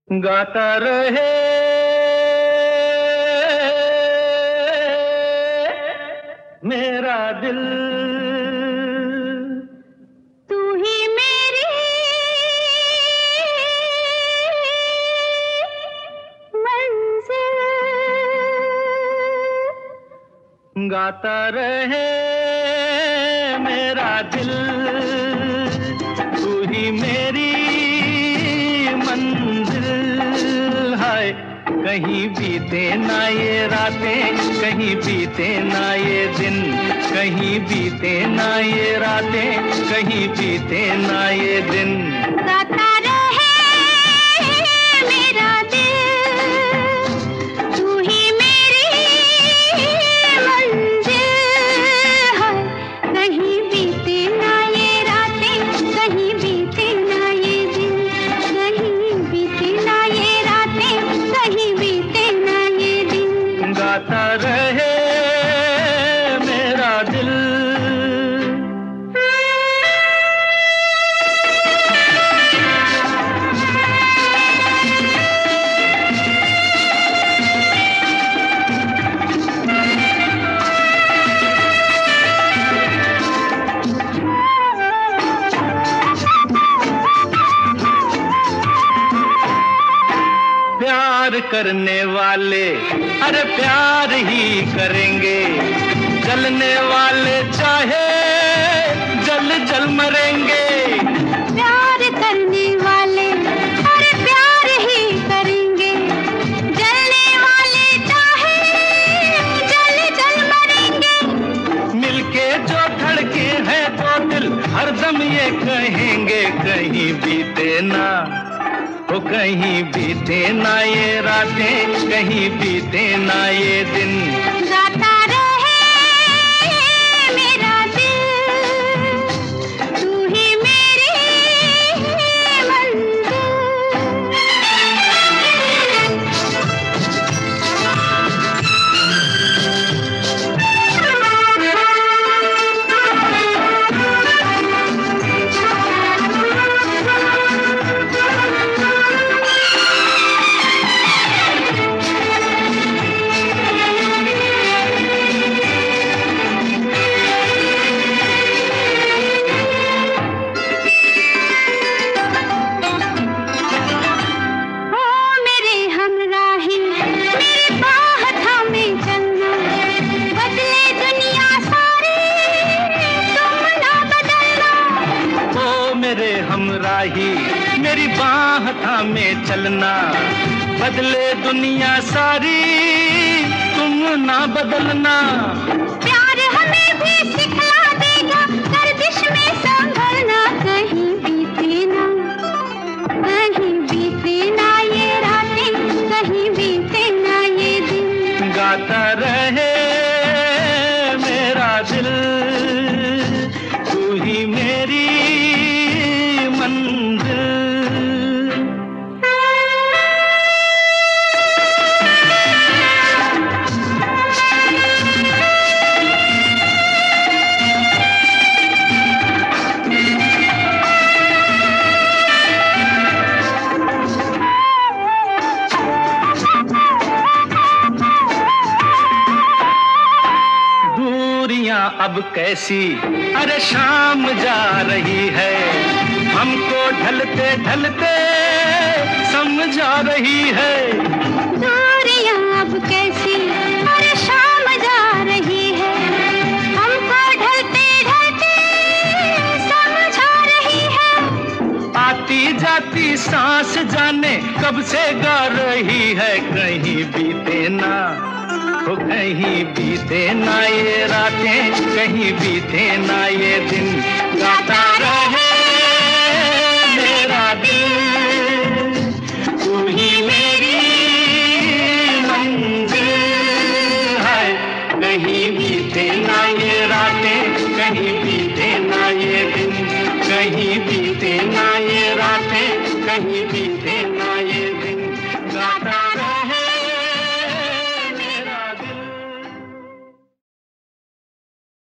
गाता रहे मेरा दिल, तू ही मेरी मंजिल। गाता रहे मेरा दिल, तू ही मेरी मंजिल। हाय कहीं बीते ना ये रातें, कहीं बीते ना ये दिन, कहीं बीते ना ये रातें, कहीं बीते ना ये दिन। गाता रहे मेरा दिल, तू ही मेरी मंजिल। हाय कहीं बीते ना ये रातें, कहीं बीते ना ये दिन, कहीं बीते ना ये रातें, कहीं बीते ना ये दिन। गाता रहे मेरा दिल। प्यार करने वाले अरे प्यार ही करेंगे, जलने वाले चाहे जल जल मरेंगे। प्यार करने वाले अरे प्यार ही करेंगे, जलने वाले चाहे जल जल मरेंगे। मिलके जो धड़के हैं तो दिल हरदम ये कहेंगे, कहीं बीते ना ओ कहीं बीते ना ये रातें, कहीं बीते ना ये दिन। गाता रहे मेरा दिल, तू ही मेरी मंजिल। हमराही मेरी बाह थामे चलना, बदले दुनिया सारी तुम ना बदलना। प्यार हमें भी सिखला देगा गर्दिश में संभलना, कहीं बीते ना, कहीं बीते ना ये रातें, कहीं बीते ना ये दिन। गाता रहे मेरा दिल, तू ही मेरी मंजिल। अब कैसी अरे शाम जा रही है, हमको ढलते ढलते समझ आ रही है। दूरियां अब कैसी अरे शाम जा रही है, हमको ढलते ढलते समझ आ रही है। आती जाती सांस जाने कब से गा रही है, कहीं बीते ना हो कहीं बीते ना ये रातें, कहीं बीते ना ये दिन। गाता रहे मेरा दिल, तू ही मेरी मंजिल है। कहीं बीते ना ये रातें, कहीं बीते ना ये दिन, कहीं बीते ना ये रातें, कहीं बीते